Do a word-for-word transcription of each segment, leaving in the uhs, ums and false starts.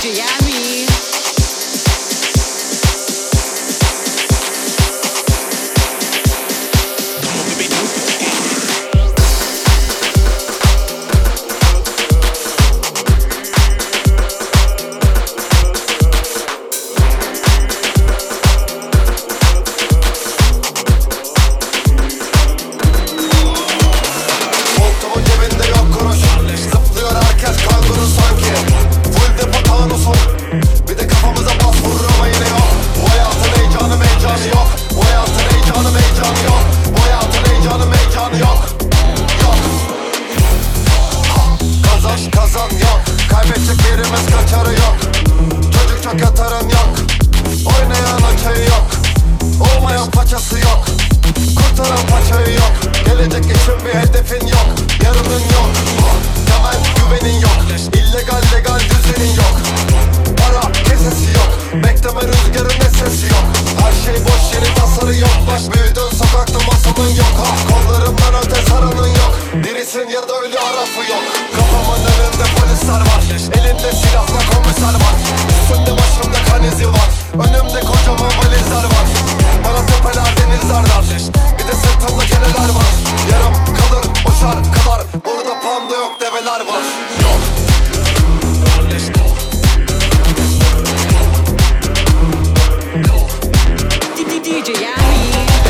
J Yami. Kazan yok, kaybedecek yerimiz kaçarı yok. Çocukça katarın yok, oynayan açayı yok. Olmayan paçası yok, kurtaran paçayı yok. Gelecek için bir hedefin yok, yarının yok. Temel güvenin yok, illegal legal düzenin yok. Para kesesi yok, bekleme rüzgarın esesi yok. Her şey boş yeri tasarı yok. Bak büyüdün sokakta masalın yok. Ha, kollarımdan öte saranın yok. Dirisin ya da ölü arafı yok. Kafamın önünde polisler var, elinde silahla komiser var. Üstümde başımda kan izi var, önümde kocaman valizler var. Bana tepeler denizler dar, bir de sırtımda keneler var. Yarım kalır o şarkılar, burada panda yok develer var. Yok. D J Yami.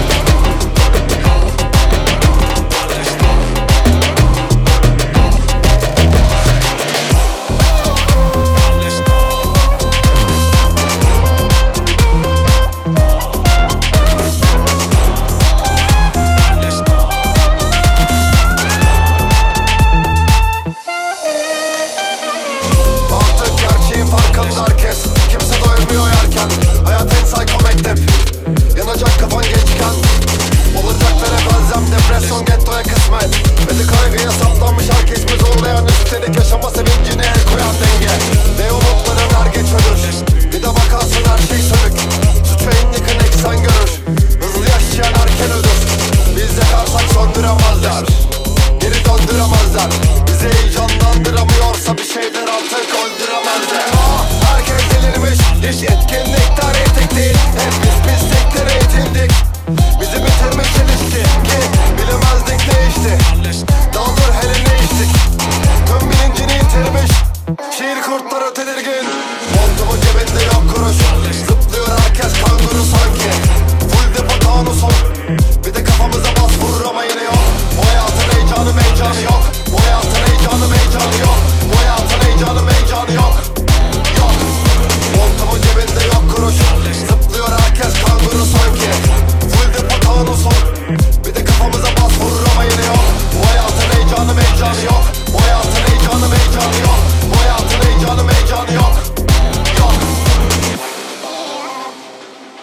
Herkes, kimse doymuyor yerken. Hayat en psycho mektep, yanacak kafan geçken. Olacaklara bazen depresyon gettoya kısmet. Ve de kaygıya saplanmış herkes mi zorlayan. Üstelik yaşama sevincine el koyan denge. Ne umutların her geç ölür, bir de bakarsın her şey sönük. Suçu en yakın eksen görür, hızlı yaşayan erken ölür. Biz yakarsak söndüremezler, geri döndüremezler. Bizi heyecanlandıramıyorsa bir şeyler artık öldüremezler. Herkes delirmiş, hiç etkinlikler etik değil. Hep biz pisliklere eğitildik, bizi bitirmiş ilişki. Ki bilemezdik ne işti, daldır hele ne içtik. Tüm bilincini yitirmiş, şiir kurtları tedirgin. Montumun cebinde yok kuruş, zıplıyor herkes kanguru sanki. Full depo tanusun, bir de kafamıza bas vurur ama yine yok. Bu hayatın heyecanı meycanı yok. Bu hayatın heyecanı meycanı yok. Bu hayatın heyecanı meycanı yok. Montumun cebinde yok kuruş, zıplıyor herkes kanguru sanki. Full depo tanusun, bir de kafamıza bas vurur ama yine yok. Bu hayatın heyecanı meycanı yok. Bu hayatın heyecanı meycanı yok. Bu hayatın heyecanı meycanı yok. Yok.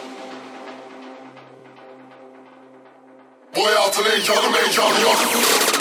Bu hayatın heyecanı meycanı yok.